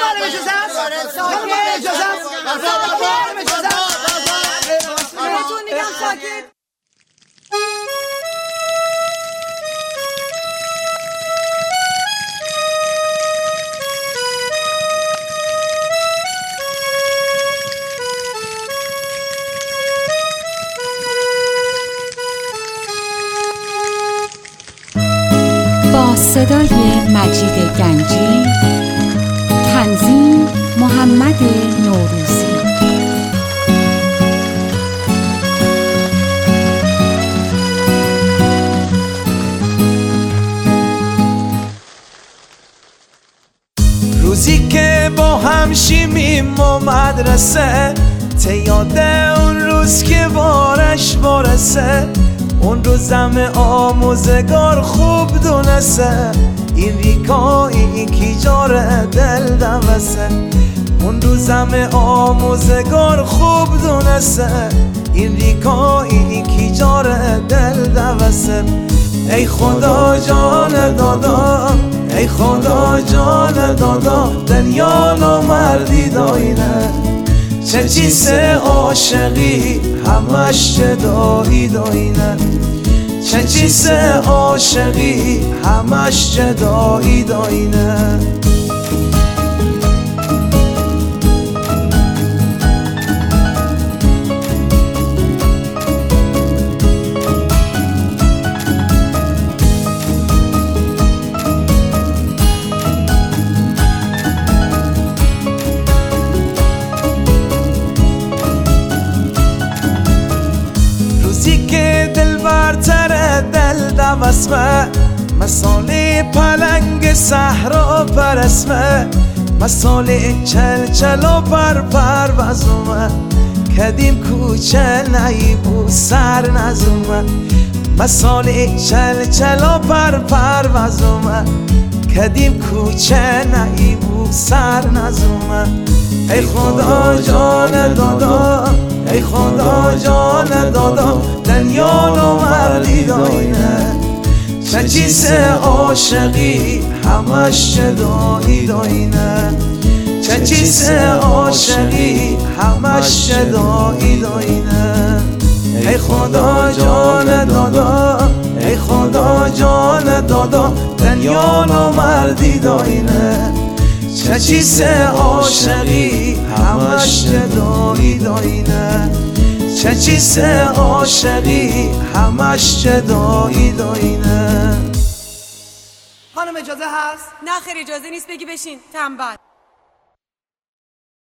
اجازه است؟ خانم اجازه است؟ بهتون میگم ساکت. با صدای مجید گنجی، تنظیم محمد نوروزی. روزی که با هم شیمیم و مدرسه، ته یاد اون روز که بارش برسه، اون روزم آموزگار خوب دونسته، این ریکایی کی جاره دل دوسته. اون روزم آموزگار خوب دونسته، این ریکایی کی جاره دل دوسته. ای خدا جان دادا، ای خدا جان دادا، دنیا نامردی داینه، چه چیز عاشقی همش جدایی داینه، چه چیز عاشقی همش جدایی داینه. که دل برتر دل دوسمه، مثال پلنگ صحرا پرسمه، مثال چل چل و پر پروزومه، کدیم کوچه نیبو سر نزومه، مثال چل چل و پر پروزومه، کدیم کوچه نیبو سر نزومه. ای خدا جان دادا، ای خدا جان دادا، دنیا نامردی داینه، چه چیز عاشقی همش جدایی داینه، چه چیز عاشقی همش جدایی داینه. ای خدا جان دادا، ای خدا جان دادا، دنیا نامردی داینه، چه چیز عاشقی همش جدایی داینه، چه چیز عاشقی همش جدایی داینه. خانم اجازه هست؟ نه خیر اجازه نیست، بگی بشین تنبل.